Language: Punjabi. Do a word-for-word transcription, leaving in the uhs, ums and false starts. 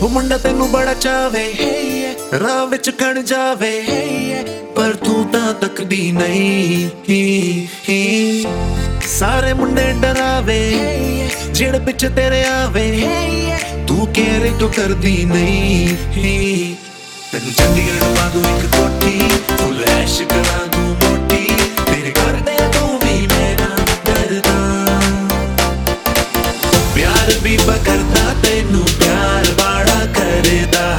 ਉਹ ਮੁੰਡਾ ਤੈਨੂੰ ਬੜਾ ਚਾਵੇ, ਰਾਹ ਵਿੱਚ ਖੜ ਜਾਵੇ, ਪਰ ਤੂੰ ਤਾਂ ਤੱਕਦੀ ਨਹੀਂ। ਸਾਰੇ ਮੁੰਡੇ ਡਰਾਵੇ ਜਿਹੜੇ ਪਿੱਛੇ ਤੇਰੇ ਆਵੇ, ਤੂੰ ਕੇਅਰ ਕਿਉਂ ਕਰਦੀ ਨਹੀਂ। ਤੈਨੂੰ ਚੰਡੀਗੜ੍ਹ ਪਾ ਦੂੰ ਇੱਕ ਕੋਠੀ, ਫੁੱਲ ਐਸ਼ ਕਰਾਂ